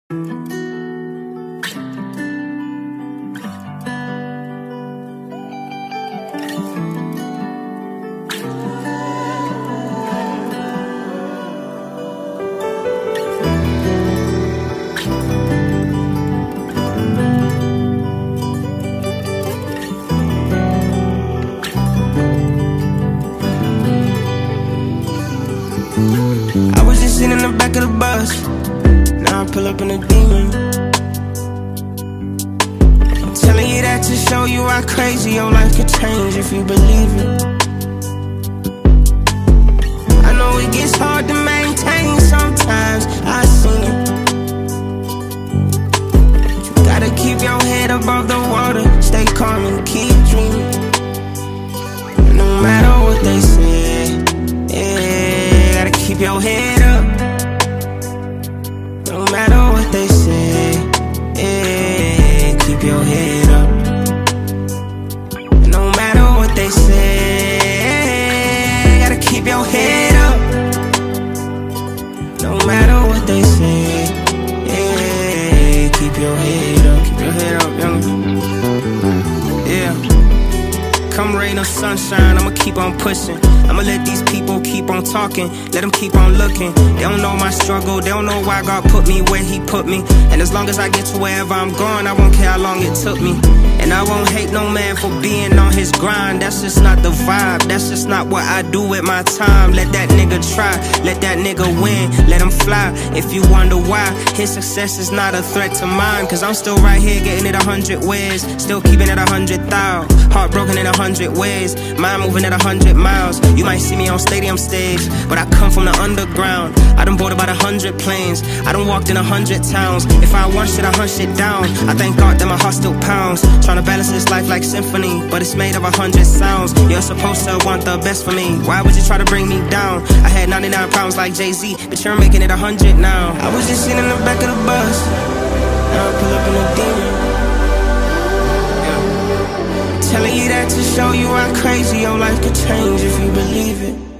I was just sitting in the back of the bus. Now I pull up in a demon. I'm telling you that to show you how crazy your life could change if you believe it. I know it gets hard to maintain sometimes, I seen it. You gotta keep your head above the water, stay calm and keep dreaming. No matter what they say, yeah, gotta keep your head up. No matter what they say, yeah, keep your head up. No matter what they say, gotta keep your head up. No matter what they say, yeah, keep your head up. Keep your head up, young. Yeah. Come rain or sunshine, I'ma keep on pushing. I'ma let these people keep on talking, let them keep on looking. They don't know my struggle, they don't know why God put me where He put me. And as long as I get to wherever I'm going, I won't care how long it took me. And I won't hate no man for being on his grind. That's just not the vibe, that's just not what I do with my time. Let that nigga try, let that nigga win, let him fly. If you wonder why, his success is not a threat to mine. Cause I'm still right here getting it 100 ways, still keeping it 100,000. Heartbroken in 100 ways, mind moving at 100 miles. You might see me on stadium stage, but I come from the underground. I done bought about 100 planes, I done walked in 100 towns. If I want shit, I hunt shit down. I thank God that my heart still pounds. Tryna balance this life like symphony, but it's made of 100 sounds. You're supposed to want the best for me, why would you try to bring me down? I had 99 problems like Jay-Z, but you're making it 100 now. I was just sitting in the back of the bus, now I pull up in a demon. Telling you that to show you how crazy your life could change if you believe it.